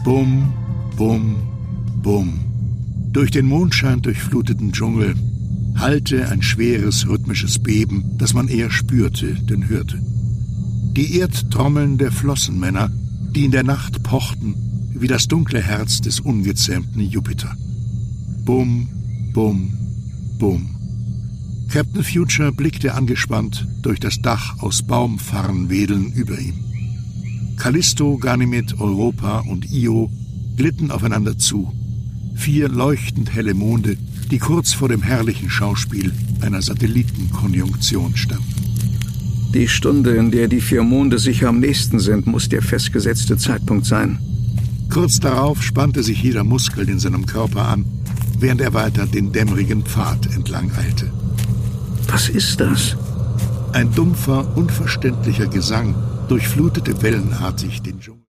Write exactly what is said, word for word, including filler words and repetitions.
Bum, bum, bum. Durch den Mondschein durchfluteten Dschungel hallte ein schweres rhythmisches Beben, das man eher spürte, denn hörte. Die Erdtrommeln der Flossenmänner, die in der Nacht pochten wie das dunkle Herz des ungezähmten Jupiter. Bum, bum, bum. Captain Future blickte angespannt durch das Dach aus Baumfarrenwedeln über ihm. Callisto, Ganymed, Europa und Io glitten aufeinander zu. Vier leuchtend helle Monde, die kurz vor dem herrlichen Schauspiel einer Satellitenkonjunktion standen. Die Stunde, in der die vier Monde sicher am nächsten sind, muss der festgesetzte Zeitpunkt sein. Kurz darauf spannte sich jeder Muskel in seinem Körper an, während er weiter den dämmerigen Pfad entlang eilte. Was ist das? Ein dumpfer, unverständlicher Gesang durchflutete wellenartig den Dschungel.